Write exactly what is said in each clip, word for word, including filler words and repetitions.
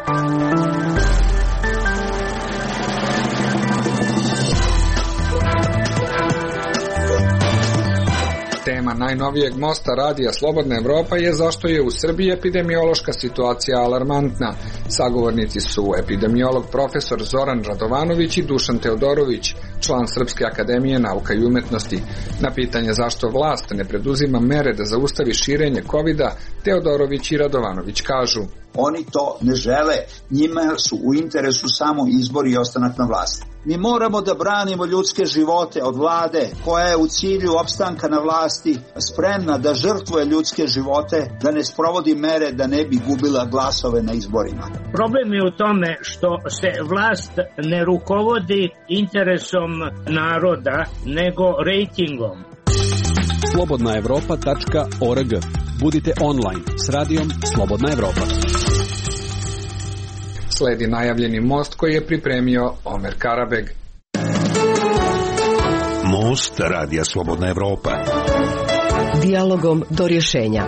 Tema najnovijeg mosta radija Slobodna Evropa je zašto je u Srbiji epidemiološka situacija alarmantna. Sagovornici su epidemiolog profesor Zoran Radovanović i Dušan Teodorović, član Srpske akademije nauka i umetnosti. Na pitanje zašto vlast ne preduzima mere da zaustavi širenje kovida, Teodorović i Radovanović kažu: Oni to ne žele, njima su u interesu samo izbor i ostanak na vlasti. Mi moramo da branimo ljudske živote od vlade koja je u cilju opstanka na vlasti spremna da žrtvuje ljudske živote, da ne sprovodi mere da ne bi gubila glasove na izborima. Problem je u tome što se vlast ne rukovodi interesom naroda, nego rejtingom. slobodna evropa tačka org. Budite online s radijom Slobodna Evropa. Sledi najavljeni most koji je pripremio Omer Karabeg. Most radija Slobodna Evropa. Dijalogom do rješenja.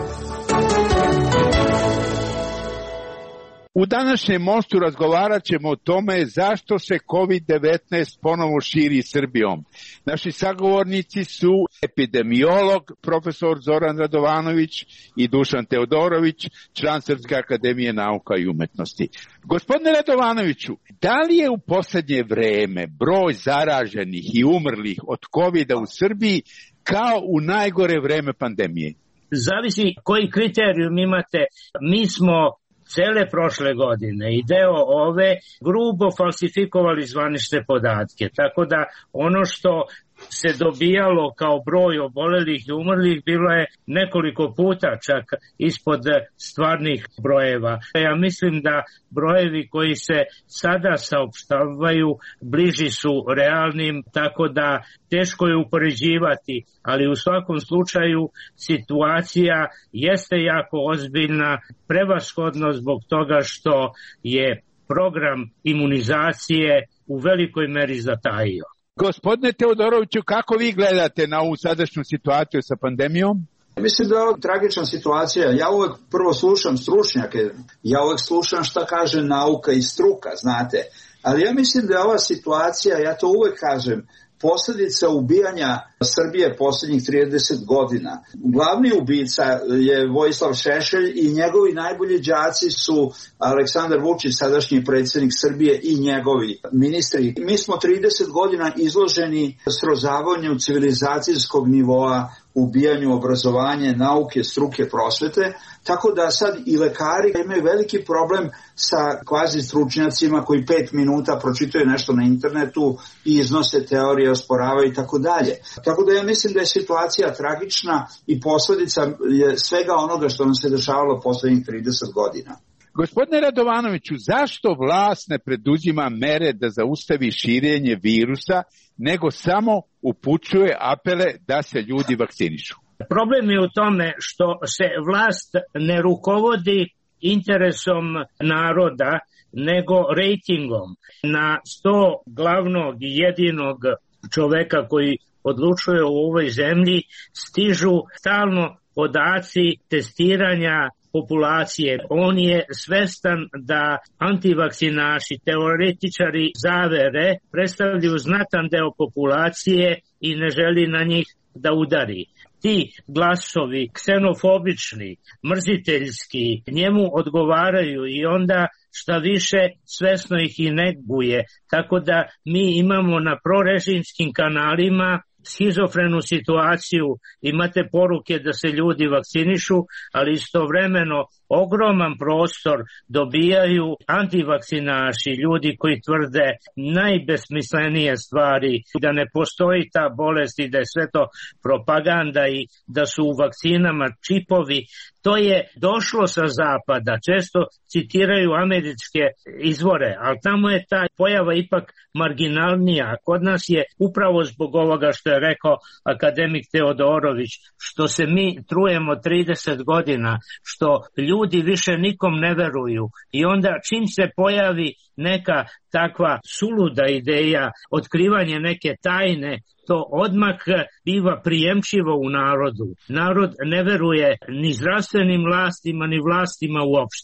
U današnjem mostu razgovarat ćemo o tome zašto se kovid devetnaest ponovo širi Srbijom. Naši sagovornici su epidemiolog profesor Zoran Radovanović i Dušan Teodorović, član Srpske akademije nauka i umetnosti. Gospodine Radovanoviću, da li je u posljednje vreme broj zaraženih i umrlih od kovida u Srbiji kao u najgore vreme pandemije? Zavisi koji kriterijum imate. Mi smo cele prošle godine i deo ove grubo falsifikovali zvanične podatke, tako da ono što se dobijalo kao broj obolelih i umrlih bilo je nekoliko puta čak ispod stvarnih brojeva. Ja mislim da brojevi koji se sada saopštavaju bliži su realnim, tako da teško je upoređivati, ali u svakom slučaju situacija jeste jako ozbiljna, prevashodno zbog toga što je program imunizacije u velikoj meri zatajio. Gospodine Teodoroviću, kako vi gledate na ovu sadašnju situaciju sa pandemijom? Mislim da je ovo tragična situacija. Ja uvek prvo slušam stručnjake, ja uvek slušam šta kaže nauka i struka, znate. Ali ja mislim da je ova situacija, ja to uvek kažem, posljedica ubijanja Srbije posljednjih trideset godina. Glavni ubica je Vojislav Šešelj i njegovi najbolji đaci su Aleksandar Vučić, sadašnji predsjednik Srbije, i njegovi ministri. Mi smo trideset godina izloženi srozavanju civilizacijskog nivoa, ubijanju obrazovanja, nauke, struke, prosvete, tako da sad i lekari imaju veliki problem sa kvazi stručnjacima koji pet minuta pročitaju nešto na internetu i iznose teorije, osporavaju i tako dalje. Tako da ja mislim da je situacija tragična i posljedica je svega onoga što nam se dešavalo posljednjih trideset godina. Gospodine Radovanoviću, zašto vlast ne preduzima mere da zaustavi širenje virusa, nego samo upućuje apele da se ljudi vakcinišu? Problem je u tome što se vlast ne rukovodi interesom naroda, nego rejtingom. Na sto glavnog i jedinog čoveka koji odlučuje u ovoj zemlji stižu stalno podaci testiranja populacije. On je svestan da antivakcinaši, teoretičari zavere predstavljaju znatan deo populacije i ne želi na njih da udari. Ti glasovi, ksenofobični, mrziteljski, njemu odgovaraju i onda šta više svesno ih i neguje. Tako da mi imamo na prorežimskim kanalima schizofrenu situaciju, imate poruke da se ljudi vakcinišu, ali istovremeno ogroman prostor dobijaju antivakcinaši, ljudi koji tvrde najbesmislenije stvari, da ne postoji ta bolest i da je sve to propaganda i da su u vakcinama čipovi. To je došlo sa zapada, često citiraju američke izvore, ali tamo je ta pojava ipak marginalnija. Kod nas je upravo zbog ovoga što je rekao akademik Teodorović, što se mi trujemo trideset godina, što ljudi više nikom ne veruju i onda čim se pojavi neka takva suluda ideja, otkrivanje neke tajne, to odmah biva prijemčivo u narodu. Narod ne veruje ni zdravstvenim vlastima, ni vlastima uopšte.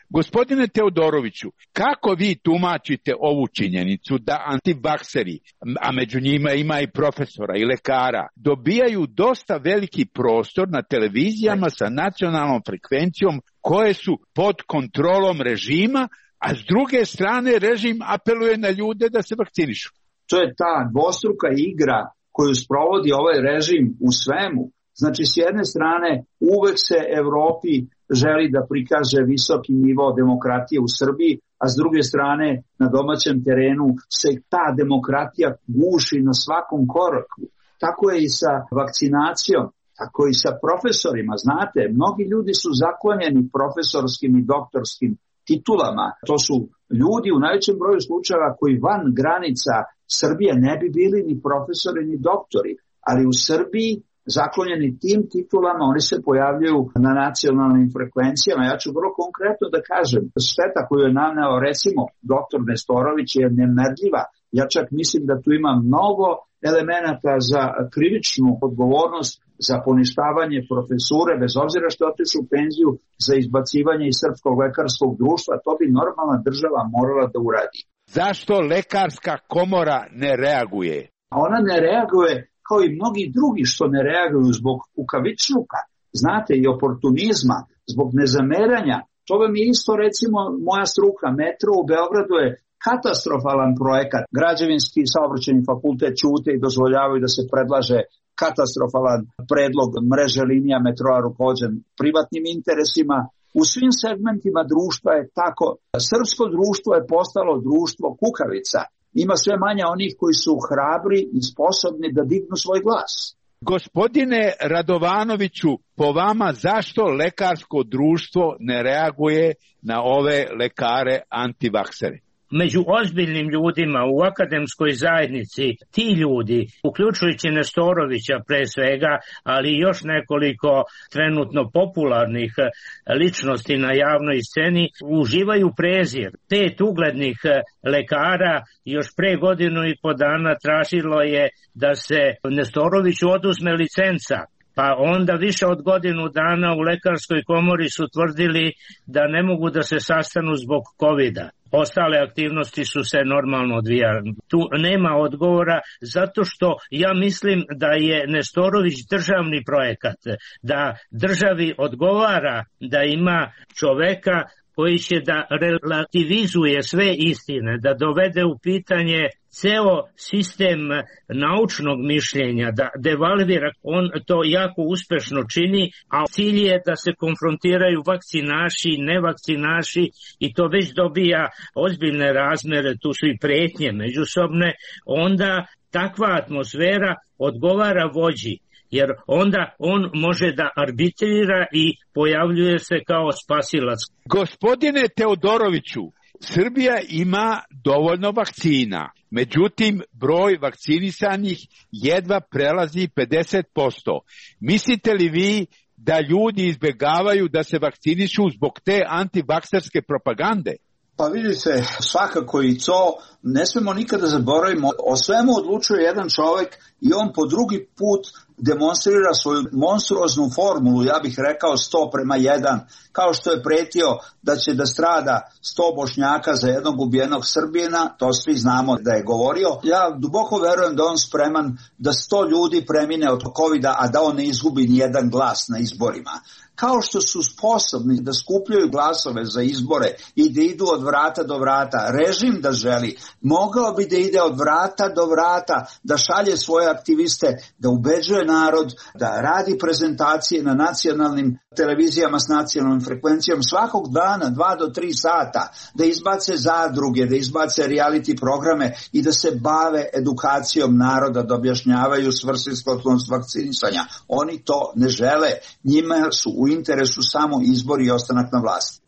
Gospodine Teodoroviću, kako vi tumačite ovu činjenicu da antivakseri, a među njima ima i profesora i lekara, dobijaju dosta veliki prostor na televizijama sa nacionalnom frekvencijom koje su pod kontrolom režima, a s druge strane režim apeluje na ljude da se vakcinišu? To je ta dvostruka igra koju sprovodi ovaj režim u svemu. Znači, s jedne strane, uvek se Evropi želi da prikaže visoki nivo demokratije u Srbiji, a s druge strane, na domaćem terenu se ta demokratija guši na svakom koraku. Tako je i sa vakcinacijom, tako i sa profesorima. Znate, mnogi ljudi su zaklonjeni profesorskim i doktorskim titulama. To su ljudi u najvećem broju slučajeva koji van granica Srbije ne bi bili ni profesori ni doktori, ali u Srbiji zaklonjeni tim titulama, oni se pojavljaju na nacionalnim frekvencijama. Ja ću vrlo konkretno da kažem, šteta koju je naneo recimo doktor Nestorović je nemerljiva. Ja čak mislim da tu ima mnogo elemenata za krivičnu odgovornost, za poništavanje profesure, bez obzira što je otišao u penziju, za izbacivanje iz Srpskog lekarskog društva. To bi normalna država morala da uradi. Zašto lekarska komora ne reaguje? Ona ne reaguje kao i mnogi drugi što ne reaguju zbog kukavičluka, znate, i oportunizma, zbog nezameranja. To vam je isto, recimo, moja struka, metro u Beogradu je katastrofalan projekat. Građevinski saobraćajni fakultet ćute i dozvoljavaju da se predlaže katastrofalan predlog mreže linija metroa rukovođen privatnim interesima. U svim segmentima društva je tako. Srpsko društvo je postalo društvo kukavica. Ima sve manje onih koji su hrabri i sposobni da dignu svoj glas. Gospodine Radovanoviću, po vama zašto lekarsko društvo ne reaguje na ove lekare antivaksere? Među ozbiljnim ljudima u akademskoj zajednici ti ljudi, uključujući Nestorovića pre svega, ali i još nekoliko trenutno popularnih ličnosti na javnoj sceni, uživaju prezir. Pet uglednih lekara još pre godinu i po dana tražilo je da se Nestoroviću oduzme licenca. Pa onda više od godinu dana u lekarskoj komori su tvrdili da ne mogu da se sastanu zbog kovida. Ostale aktivnosti su se normalno odvijale. Tu nema odgovora zato što ja mislim da je Nestorović državni projekat, da državi odgovara da ima čoveka koji će da relativizuje sve istine, da dovede u pitanje ceo sistem naučnog mišljenja, da devalvira. On to jako uspešno čini, a cilj je da se konfrontiraju vakcinaši, nevakcinaši i to već dobija ozbiljne razmere, tu su i pretnje međusobne. Onda takva atmosfera odgovara vođi, jer onda on može da arbitrira i pojavljuje se kao spasilac. Gospodine Teodoroviću, Srbija ima dovoljno vakcina, međutim broj vakcinisanih jedva prelazi pedeset posto. Mislite li vi da ljudi izbegavaju da se vakcinišu zbog te antivakserske propagande? Pa vidite, svakako i to, ne smemo nikada zaboravimo, o svemu odlučuje jedan čovjek i on po drugi put demonstrira svoju monstruoznu formulu, ja bih rekao sto prema jedan, kao što je pretio da će da strada sto Bošnjaka za jednog ubijenog Srbina, to svi znamo da je govorio. Ja duboko verujem da on spreman da sto ljudi premine od kovida, a da on ne izgubi ni jedan glas na izborima. Kao što su sposobni da skupljaju glasove za izbore i da idu od vrata do vrata, režim da želi, mogao bi da ide od vrata do vrata, da šalje svoje aktiviste, da ubeđuje narod, da radi prezentacije na nacionalnim televizijama s nacionalnom frekvencijom svakog dana, dva do tri sata, da izbace zadruge, da izbace reality programe i da se bave edukacijom naroda, da objašnjavaju svrsishodnost vakcinisanja. Oni to ne žele, njima su u interesu samo izbor i ostanak na vlasti.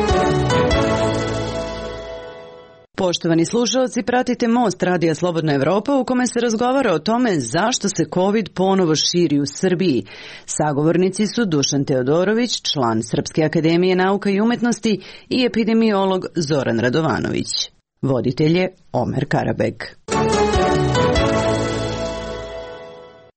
Poštovani slušalci, pratite Most Radija Slobodna Evropa u kome se razgovara o tome zašto se COVID ponovo širi u Srbiji. Sagovornici su Dušan Teodorović, član Srpske akademije nauka i umetnosti i epidemiolog Zoran Radovanović. Voditelj je Omer Karabek.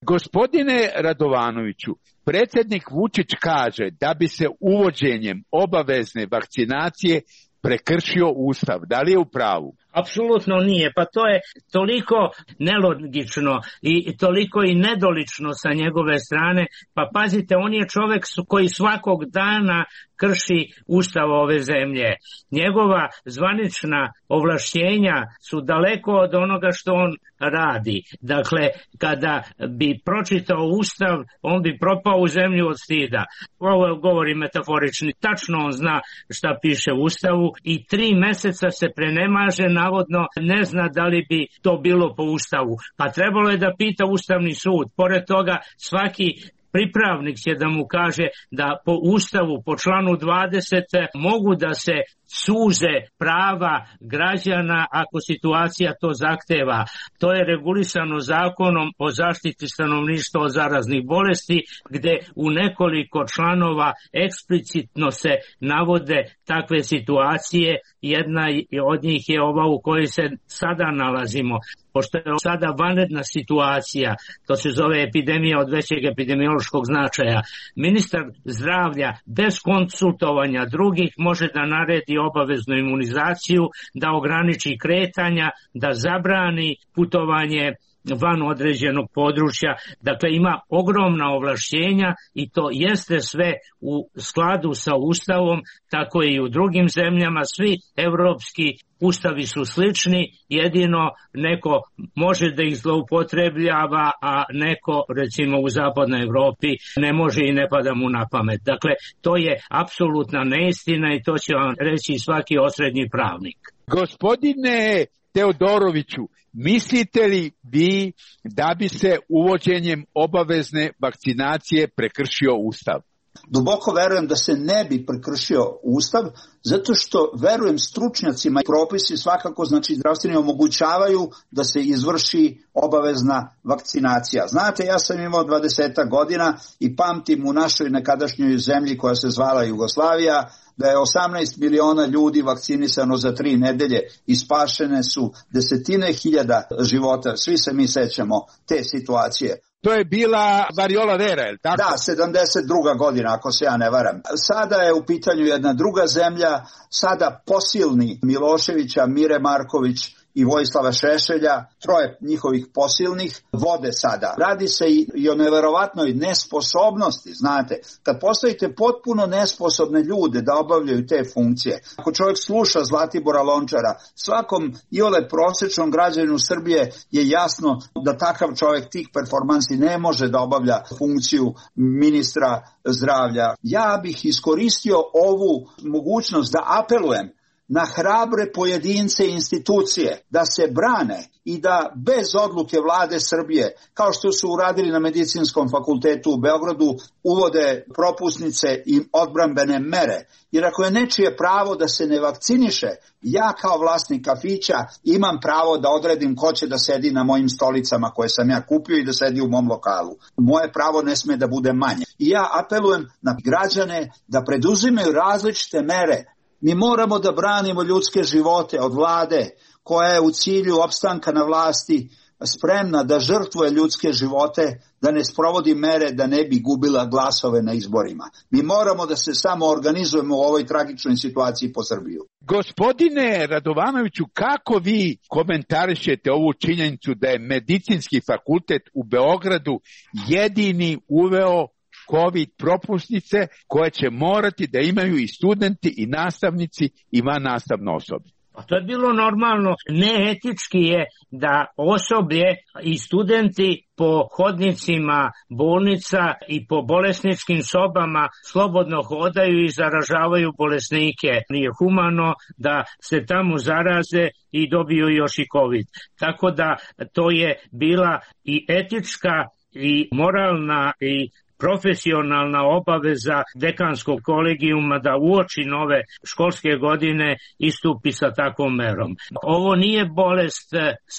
Gospodine Radovanoviću, predsjednik Vučić kaže da bi se uvođenjem obavezne vakcinacije prekršio Ustav. Da li je u pravu? Apsolutno nije, pa to je toliko nelogično i toliko i nedolično sa njegove strane, pa pazite, on je čovek koji svakog dana krši Ustav ove zemlje. Njegova zvanična ovlašćenja su daleko od onoga što on radi. Dakle, kada bi pročitao Ustav, on bi propao u zemlju od stida. Ovo govori metaforični. Tačno on zna šta piše u Ustavu i tri meseca se prenemaže, navodno ne zna da li bi to bilo po Ustavu. Pa trebalo je da pita Ustavni sud. Pored toga, svaki pripravnik će da mu kaže da po Ustavu, po članu dvadeset, mogu da se suze prava građana ako situacija to zahteva. To je regulisano zakonom o zaštiti stanovništva od zaraznih bolesti, gde u nekoliko članova eksplicitno se navode takve situacije. Jedna od njih je ova u kojoj se sada nalazimo. Pošto je sada vanredna situacija, to se zove epidemija od većeg epidemiološkog značaja, ministar zdravlja bez konsultovanja drugih može da naredi obaveznu imunizaciju, da ograniči kretanja, da zabrani putovanje van određenog područja. Dakle, ima ogromna ovlašćenja i to jeste sve u skladu sa Ustavom, tako i u drugim zemljama. Svi evropski ustavi su slični, jedino neko može da ih zloupotrebljava, a neko, recimo u zapadnoj Evropi, ne može i ne pada mu na pamet. Dakle, to je apsolutna neistina i to će vam reći svaki osrednji pravnik. Gospodine Teodoroviću, mislite li vi da bi se uvođenjem obavezne vakcinacije prekršio Ustav? Duboko verujem da se ne bi prekršio Ustav, zato što verujem stručnjacima i propisi svakako, znači zdravstveni, omogućavaju da se izvrši obavezna vakcinacija. Znate, ja sam imao dvadeset godina i pamtim u našoj nekadašnjoj zemlji koja se zvala Jugoslavija, da je osamnaest miliona ljudi vakcinisano za tri nedelje i spašene su desetine hiljada života. Svi se mi sećamo te situacije. To je bila variola vera, je li tako? Da, sedamdeset druga godina, ako se ja ne varam. Sada je u pitanju jedna druga zemlja, sada posilni Miloševića, Mire Marković i Vojislava Šešelja, troje njihovih posilnih, vode sada. Radi se i o neverovatnoj nesposobnosti, znate. Kad postavite potpuno nesposobne ljude da obavljaju te funkcije, ako čovjek sluša Zlatibora Lončara, svakom iole prosječnom građaninu Srbije je jasno da takav čovjek tih performansi ne može da obavlja funkciju ministra zdravlja. Ja bih iskoristio ovu mogućnost da apelujem na hrabre pojedince i institucije da se brane i da bez odluke vlade Srbije, kao što su uradili na Medicinskom fakultetu u Beogradu, uvode propusnice i odbrambene mere. Jer ako je nečije pravo da se ne vakciniše, ja kao vlasnik kafića imam pravo da odredim ko će da sedi na mojim stolicama koje sam ja kupio i da sedi u mom lokalu. Moje pravo ne sme da bude manje. I ja apelujem na građane da preduzimaju različite mere. Mi moramo da branimo ljudske živote od vlade koja je u cilju opstanka na vlasti spremna da žrtvuje ljudske živote, da ne sprovodi mere da ne bi gubila glasove na izborima. Mi moramo da se samo organizujemo u ovoj tragičnoj situaciji po Srbiju. Gospodine Radovanoviću, kako vi komentarišete ovu činjenicu da je Medicinski fakultet u Beogradu jedini uveo COVID propusnice koje će morati da imaju i studenti i nastavnici i vannastavno osoblje? A to je bilo normalno. Neetički je da osoblje i studenti po hodnicima bolnica i po bolesničkim sobama slobodno hodaju i zaražavaju bolesnike. Nije humano da se tamo zaraze i dobiju još i COVID. Tako da to je bila i etička i moralna i profesionalna obaveza dekanskog kolegijuma da uoči nove školske godine istupi sa takvom merom. Ovo nije bolest sa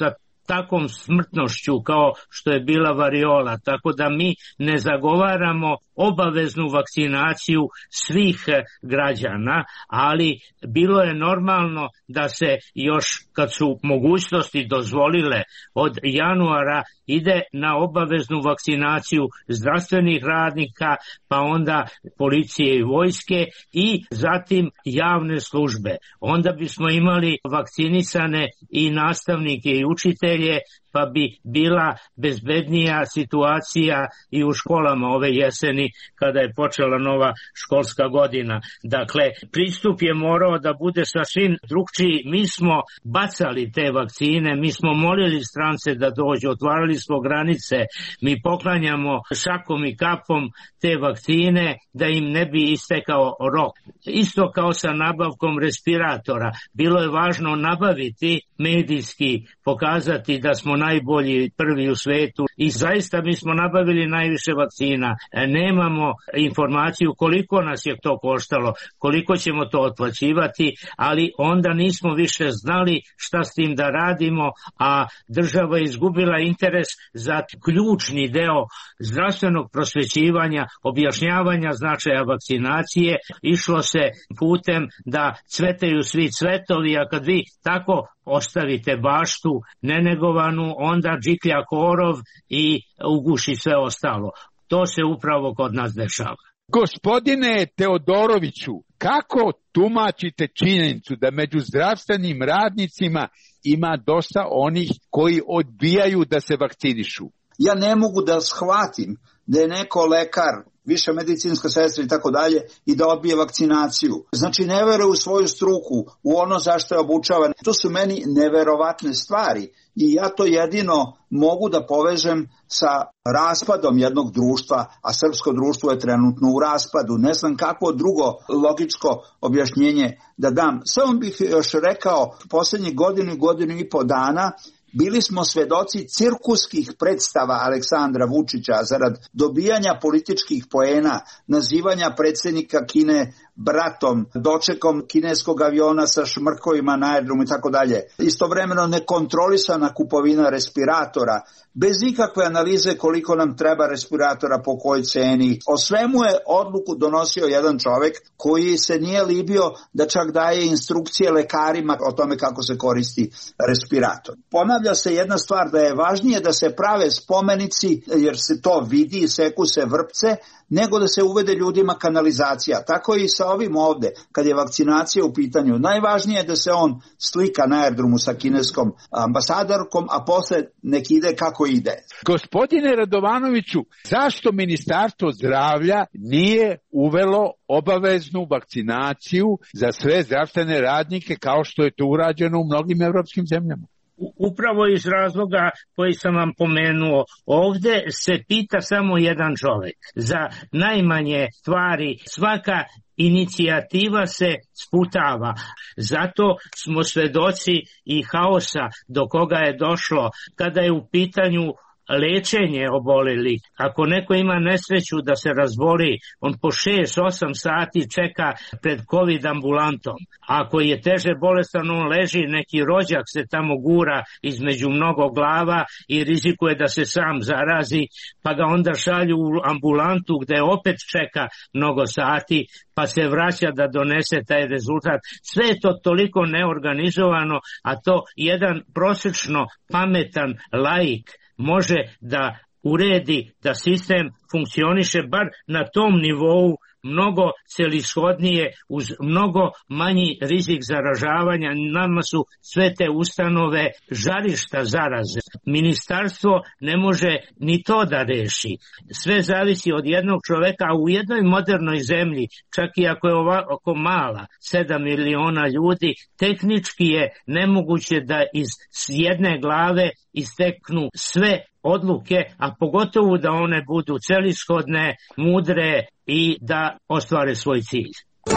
takvom smrtnošću kao što je bila variola, tako da mi ne zagovaramo obaveznu vakcinaciju svih građana, ali bilo je normalno da se još kad su mogućnosti dozvolile od januara ide na obaveznu vakcinaciju zdravstvenih radnika, pa onda policije i vojske i zatim javne službe. Onda bismo imali vakcinisane i nastavnike i učitelje, pa bi bila bezbednija situacija i u školama ove jeseni kada je počela nova školska godina. Dakle, pristup je morao da bude sasvim drugčiji. Mi smo bacali te vakcine, mi smo molili strance da dođu, otvarali smo granice, mi poklanjamo šakom i kapom te vakcine da im ne bi istekao rok. Isto kao sa nabavkom respiratora. Bilo je važno nabaviti, medijski pokazati da smo najbolji, prvi u svetu i zaista mi smo nabavili najviše vakcina. Nemamo informaciju koliko nas je to koštalo, koliko ćemo to otplaćivati, ali onda nismo više znali šta s tim da radimo, a država je izgubila interes za ključni deo zdravstvenog prosvećivanja, objašnjavanja značaja vakcinacije. Išlo se putem da cvetaju svi cvetovi, a kad vi tako ostavite baštu nenegovanu, onda džiklja korov i uguši sve ostalo. To se upravo kod nas dešava. Gospodine Teodoroviću, kako tumačite činjenicu da među zdravstvenim radnicima ima dosta onih koji odbijaju da se vakcinišu? Ja ne mogu da shvatim da je neko lekar, viša medicinska sestra i tako dalje, i da odbije vakcinaciju. Znači ne veruje u svoju struku, u ono zašto je obučavan. To su meni neverovatne stvari i ja to jedino mogu da povežem sa raspadom jednog društva, a srpsko društvo je trenutno u raspadu. Ne znam kako drugo logičko objašnjenje da dam. Samo bih još rekao, poslednjih godinu i godinu i po dana bili smo svedoci cirkuskih predstava Aleksandra Vučića zarad dobijanja političkih poena, nazivanja predsjednika Kine bratom, dočekom kineskog aviona sa šmrkovima na aerodromu i tako dalje. Istovremeno nekontrolisana kupovina respiratora, bez ikakve analize koliko nam treba respiratora, po kojoj ceni. O svemu je odluku donosio jedan čovek koji se nije libio da čak daje instrukcije lekarima o tome kako se koristi respirator. Ponavlja se jedna stvar, da je važnije da se prave spomenici, jer se to vidi, seku se vrpce, nego da se uvede ljudima kanalizacija. Tako i sa ovim ovde, kad je vakcinacija u pitanju. Najvažnije je da se on slika na aerodromu sa kineskom ambasadorkom, a posle nek ide kako ide. Gospodine Radovanoviću, zašto Ministarstvo zdravlja nije uvelo obaveznu vakcinaciju za sve zdravstvene radnike kao što je to urađeno u mnogim evropskim zemljama? Upravo iz razloga koji sam vam pomenuo, ovde se pita samo jedan čovek. Za najmanje stvari svaka inicijativa se sputava. Zato smo svedoci i haosa do koga je došlo kada je u pitanju lečenje obolelih. Ako neko ima nesreću da se razboli, on po šest osam sati čeka pred COVID ambulantom. Ako je teže bolestan, on leži, neki rođak se tamo gura između mnogo glava i rizikuje da se sam zarazi, pa ga onda šalju u ambulantu gde opet čeka mnogo sati, pa se vraća da donese taj rezultat. Sve je to toliko neorganizovano, a to jedan prosečno pametan laik može da uredi da sistem funkcioniše bar na tom nivou mnogo celishodnije uz mnogo manji rizik zaražavanja. Nama su sve te ustanove žarišta zaraze. Ministarstvo ne može ni to da reši. Sve zavisi od jednog čoveka, a u jednoj modernoj zemlji, čak i ako je ovako mala, sedam miliona ljudi, tehnički je nemoguće da iz jedne glave isteknu sve odluke, a pogotovo da one budu celishodne, mudre i da ostvare svoj cilj.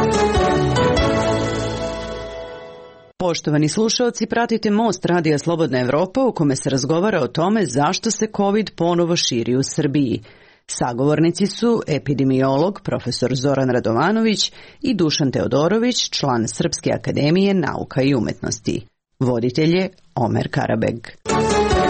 Poštovani slušaoci, pratite Most Radija Slobodna Evropa u kome se razgovara o tome zašto se COVID ponovo širi u Srbiji. Sagovornici su epidemiolog profesor Zoran Radovanović i Dušan Teodorović, član Srpske akademije nauka i umetnosti. Voditelj je Omer Karabeg.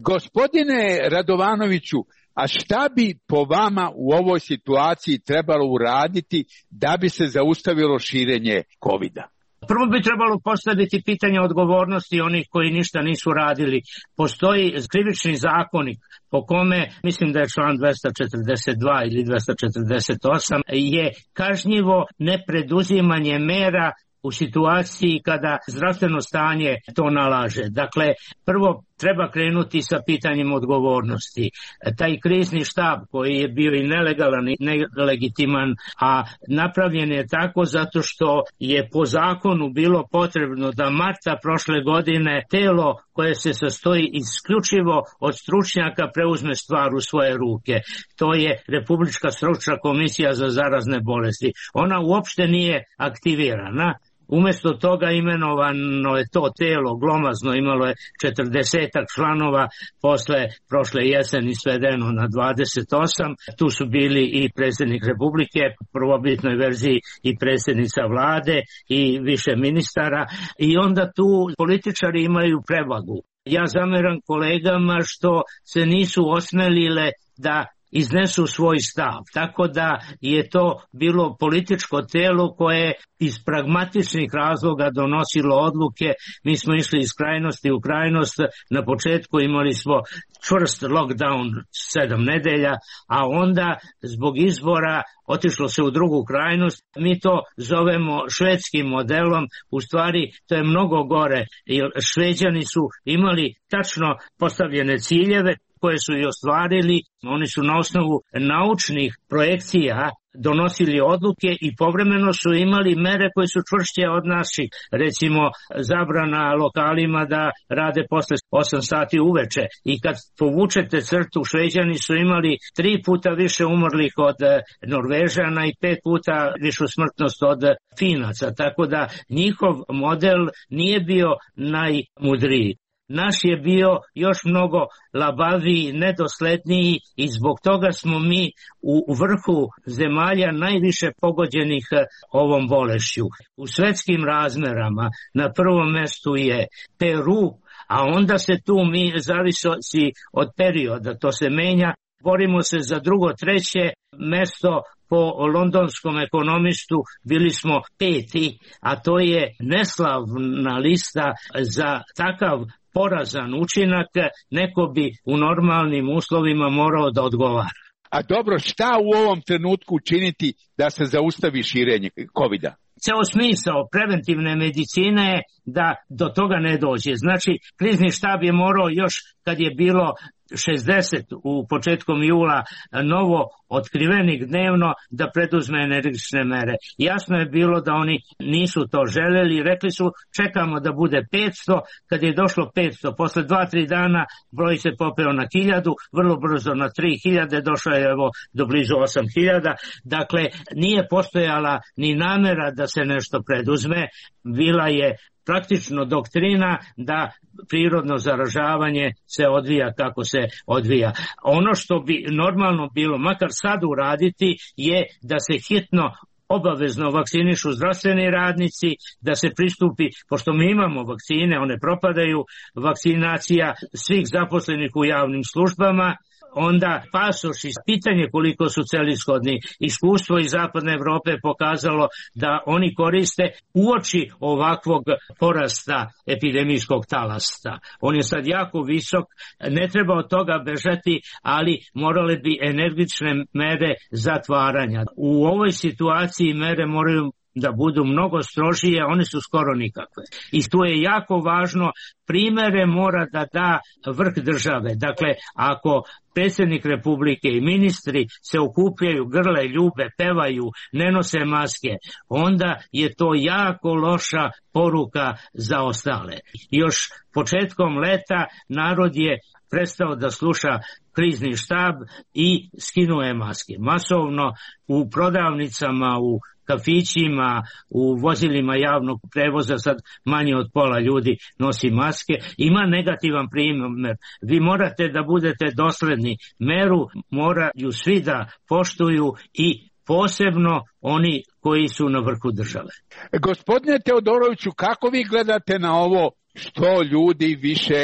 Gospodine Radovanoviću, a šta bi po vama u ovoj situaciji trebalo uraditi da bi se zaustavilo širenje kovida? Prvo bi trebalo postaviti pitanje odgovornosti onih koji ništa nisu radili. Postoji krivični zakonik po kome, mislim da je član dvesta četrdeset dva ili dvesta četrdeset osam, je kažnjivo nepreduzimanje mera u situaciji kada zdravstveno stanje to nalaže. Dakle, prvo treba krenuti sa pitanjem odgovornosti. Taj krizni štab koji je bio i nelegalan i nelegitiman, a napravljen je tako zato što je po zakonu bilo potrebno da marta prošle godine telo koje se sastoji isključivo od stručnjaka preuzme stvar u svoje ruke. To je Republička stručna komisija za zarazne bolesti. Ona uopšte nije aktivirana. Umjesto toga imenovano je to telo glomazno, imalo je četrdesetak članova, posle prošle jeseni svedeno na dvadeset osam. Tu su bili i predsjednik Republike, prvobitnoj verziji i predsjednica vlade i više ministara, i onda tu političari imaju prevagu. Ja zameram kolegama što se nisu osmelile da iznesu svoj stav, tako da je to bilo političko telo koje iz pragmatičnih razloga donosilo odluke. Mi smo išli iz krajnosti u krajnost, na početku imali smo čvrst lockdown sedam nedelja, a onda zbog izbora otišlo se u drugu krajnost. Mi to zovemo švedskim modelom, u stvari to je mnogo gore, jer Šveđani su imali tačno postavljene ciljeve koje su i ostvarili. Oni su na osnovu naučnih projekcija donosili odluke i povremeno su imali mere koje su čvršće od naših. Recimo, zabrana lokalima da rade posle osam sati uveče. I kad povučete crtu, Šveđani su imali tri puta više umrlih od Norvežana i pet puta višu smrtnost od Finaca. Tako da njihov model nije bio najmudriji. Naš je bio još mnogo labaviji, nedosledniji, i zbog toga smo mi u vrhu zemalja najviše pogođenih ovom bolešću. U svetskim razmerama na prvom mestu je Peru, a onda se tu mi zavisi od perioda, to se menja. Borimo se za drugo, treće mesto. Po londonskom ekonomistu bili smo peti, a to je neslavna lista. Za takav porazan učinak neko bi u normalnim uslovima morao da odgovara. A dobro, šta u ovom trenutku učiniti da se zaustavi širenje kovida? Ceo smisao preventivne medicine je da do toga ne dođe. Znači, krizni štab je morao još kad je bilo šezdeset u početkom jula novo otkrivenih dnevno da preduzme energične mere. Jasno je bilo da oni nisu to želeli, rekli su čekamo da bude petsto, kad je došlo petsto, posle dva tri dana broj se popeo na hiljadu, vrlo brzo na tri hiljade, došlo je evo do blizu osam hiljada, dakle nije postojala ni namera da se nešto preduzme, bila je praktično doktrina da prirodno zaražavanje se odvija kako se odvija. Ono što bi normalno bilo, makar sad uraditi, je da se hitno obavezno vakcinišu zdravstveni radnici, da se pristupi, pošto mi imamo vakcine, one propadaju, vakcinacija svih zaposlenih u javnim službama, onda pasoši, pitanje koliko su celishodni. Iskustvo iz zapadne Evrope pokazalo da oni koriste uoči ovakvog porasta epidemijskog talasta. On je sad jako visok, ne treba od toga bežati, ali morale bi energične mere zatvaranja. U ovoj situaciji mere moraju da budu mnogo strožije, one su skoro nikakve. I tu je jako važno, primere mora da da vrh države. Dakle, ako predsjednik Republike i ministri se okupljaju, grle, ljube, pevaju, ne nose maske, onda je to jako loša poruka za ostale. Još početkom leta narod je prestao da sluša krizni štab i skinuo je maske. Masovno u prodavnicama, u kafićima, u vozilima javnog prevoza sad manje od pola ljudi nosi maske. Ima negativan primjer. Vi morate da budete dosledni. Meru moraju svi da poštuju i posebno oni koji su na vrhu države. Gospodine Teodoroviću, kako vi gledate na ovo što ljudi više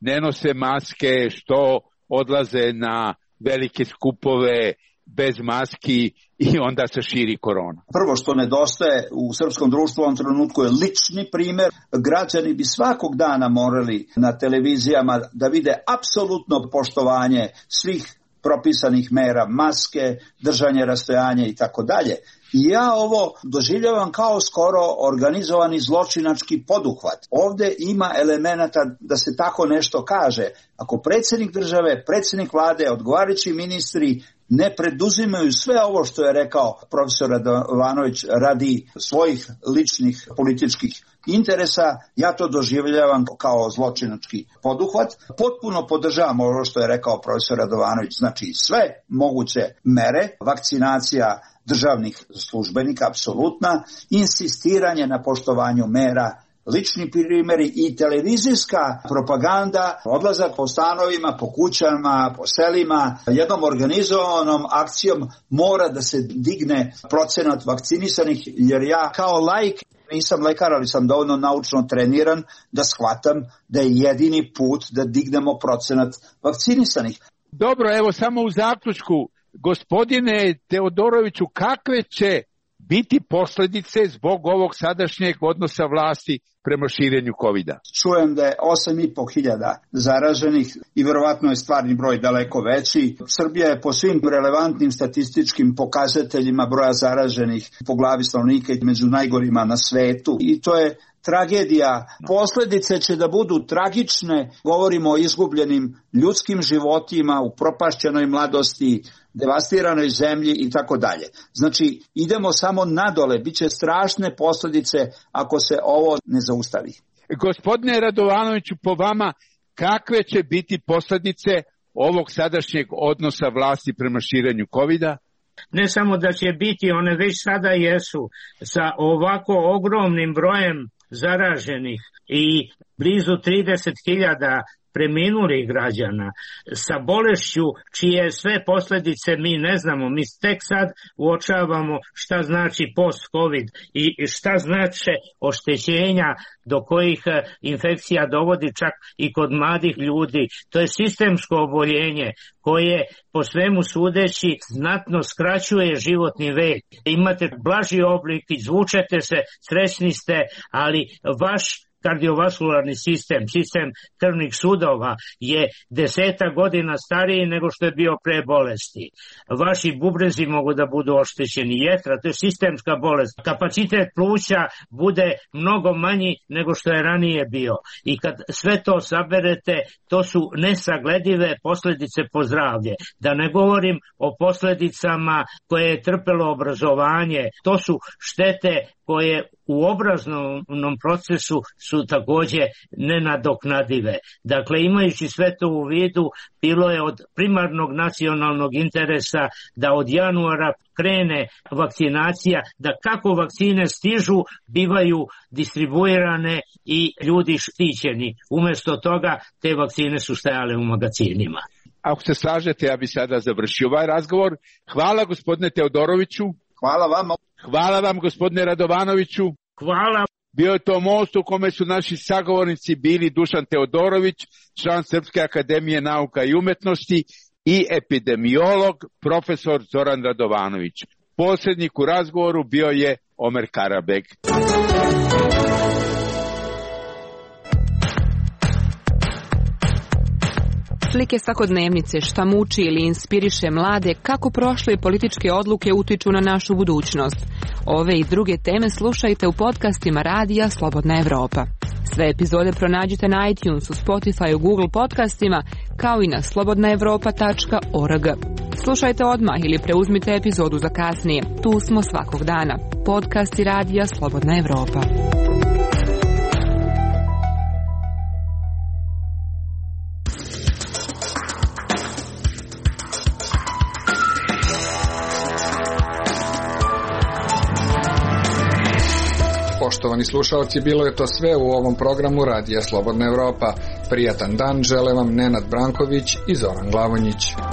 ne nose maske, što odlaze na velike skupove bez maski i onda se širi korona. Prvo što nedostaje u srpskom društvu u ovom trenutku je lični primer. Građani bi svakog dana morali na televizijama da vide apsolutno poštovanje svih propisanih mera, maske, držanje rastojanja i tako dalje. I ja ovo doživljavam kao skoro organizovani zločinački poduhvat. Ovde ima elemenata da se tako nešto kaže. Ako predsjednik države, predsjednik vlade, odgovarajući ministri ne preduzimaju sve ovo što je rekao profesor Radovanović radi svojih ličnih političkih interesa, ja to doživljavam kao zločinački poduhvat. Potpuno podržavam ovo što je rekao profesor Radovanović, znači sve moguće mere, vakcinacija državnih službenika, apsolutna, insistiranje na poštovanju mera, lični primjeri i televizijska propaganda, odlazak po stanovima, po kućama, po selima, jednom organizovanom akcijom mora da se digne procenat vakcinisanih, jer ja kao laik nisam lekar, ali sam dovoljno naučno treniran da shvatam da je jedini put da dignemo procenat vakcinisanih. Dobro, evo samo u zaključku, gospodine Teodoroviću, kakve će biti posljedice zbog ovog sadašnjeg odnosa vlasti prema širenju kovida? Čujem da je osam i po hiljada zaraženih i verovatno je stvarni broj daleko veći. Srbija je po svim relevantnim statističkim pokazateljima broja zaraženih po glavi stanovnika među najgorima na svetu i to je tragedija. Posljedice će da budu tragične, govorimo o izgubljenim ljudskim životima, u propašćenoj mladosti, devastiranoj zemlji i tako dalje. Znači, idemo samo nadole, bit će strašne posljedice ako se ovo ne zaustavi. Gospodine Radovanoviću, po vama, kakve će biti posljedice ovog sadašnjeg odnosa vlasti prema širenju kovida? Ne samo da će biti, one već sada jesu, sa ovako ogromnim brojem zaraženih i blizu trideset hiljada preminulih građana, sa bolešću čije sve posljedice mi ne znamo, mi tek sad uočavamo šta znači post-covid i šta znače oštećenja do kojih infekcija dovodi čak i kod mladih ljudi. To je sistemsko oboljenje koje po svemu sudeći znatno skraćuje životni vek. Imate blaži oblik, izvučete se, srećni ste, ali vaš kardiovaskularni sistem, sistem krvnih sudova je deseta godina stariji nego što je bio pre bolesti. Vaši bubrezi mogu da budu oštećeni, jetra, to je sistemska bolest. Kapacitet pluća bude mnogo manji nego što je ranije bio. I kad sve to saberete, to su nesagledive posljedice po zdravlje. Da ne govorim o posljedicama koje je trpelo obrazovanje, to su štete koje u obrazovnom procesu su također nenadoknadive. Dakle, imajući sve to u vidu, bilo je od primarnog nacionalnog interesa da od januara krene vakcinacija, da kako vakcine stižu, bivaju distribuirane i ljudi štićeni. Umjesto toga, te vakcine su stajale u magazinima. Ako se slažete, ja bi sada završio ovaj razgovor. Hvala gospodine Teodoroviću. Hvala vama. Hvala vam gospodine Radovanoviću. Hvala. Bio je to most u kome su naši sagovornici bili Dušan Teodorović, član Srpske akademije nauka i umetnosti, i epidemiolog profesor Zoran Radovanović. Posrednik u razgovoru bio je Omer Karabeg. Slike svakodnevnice, šta muči ili inspiriše mlade, kako prošle političke odluke utiču na našu budućnost. Ove i druge teme slušajte u podcastima Radija Slobodna Evropa. Sve epizode pronađite na iTunesu, Spotify, Google podcastima, kao i na slobodna evropa tačka org. Slušajte odmah ili preuzmite epizodu za kasnije. Tu smo svakog dana. Podcasti Radija Slobodna Evropa. Poštovani slušalci, bilo je to sve u ovom programu Radija Slobodna Evropa. Prijatan dan žele vam Nenad Branković i Zoran Glavonjić.